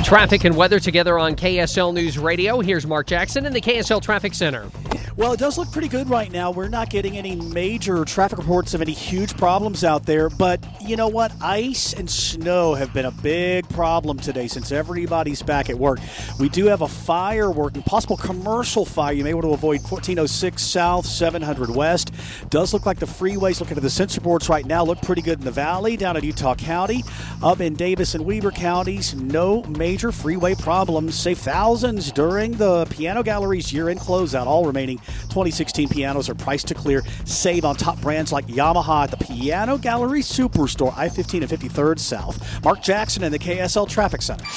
Traffic and weather together on KSL News Radio. Here's Mark Jackson in the KSL Traffic Center. Well, it does look pretty good right now. We're not getting any major traffic reports of any huge problems out there. But you know what? Ice and snow have been a big problem today since everybody's back at work. We do have a fire working, possible commercial fire. You may want to avoid 1406 South, 700 West. Does look like the freeways, looking at the sensor boards right now, look pretty good in the valley, down in Utah County. Up in Davis and Weber counties, no major freeway problems. Save thousands during the Piano Gallery's year-end closeout. All remaining 2016 pianos are priced to clear. Save on top brands like Yamaha at the Piano Gallery Superstore, I-15 and 53rd South. Mark Jackson in the KSL Traffic Center.